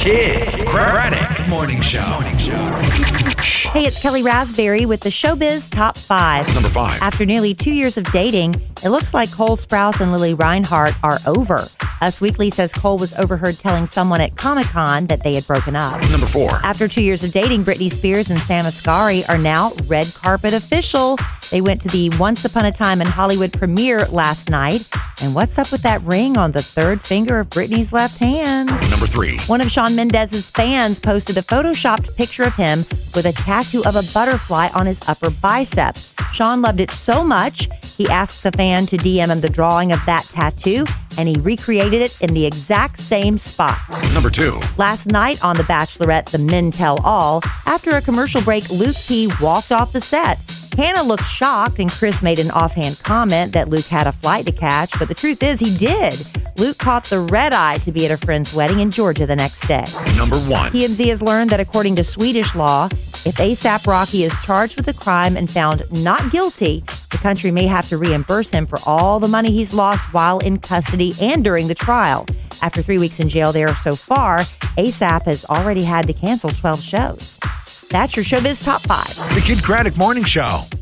Kid Craddock Morning Show. Hey, it's Kelly Raspberry with the Showbiz Top 5. Number 5. After nearly 2 years of dating, it looks like Cole Sprouse and Lily Reinhart are over. Us Weekly says Cole was overheard telling someone at Comic-Con that they had broken up. Number 4. After 2 years of dating, Britney Spears and Sam Asghari are now red carpet official. They went to the Once Upon a Time in Hollywood premiere last night. And what's up with that ring on the third finger of Britney's left hand? Number 3. One of Shawn Mendes's fans posted a photoshopped picture of him with a tattoo of a butterfly on his upper bicep. Shawn loved it so much, he asked the fan to DM him the drawing of that tattoo, and he recreated it in the exact same spot. Number 2. Last night on The Bachelorette, The Men Tell All, after a commercial break, Luke P. walked off the set. Hannah looked shocked, and Chris made an offhand comment that Luke had a flight to catch, but the truth is he did. Luke caught the red eye to be at a friend's wedding in Georgia the next day. Number 1. TMZ has learned that according to Swedish law, if ASAP Rocky is charged with a crime and found not guilty, the country may have to reimburse him for all the money he's lost while in custody and during the trial. After 3 weeks in jail there so far, ASAP has already had to cancel 12 shows. That's your Showbiz Top 5. The Kid Craddock Morning Show.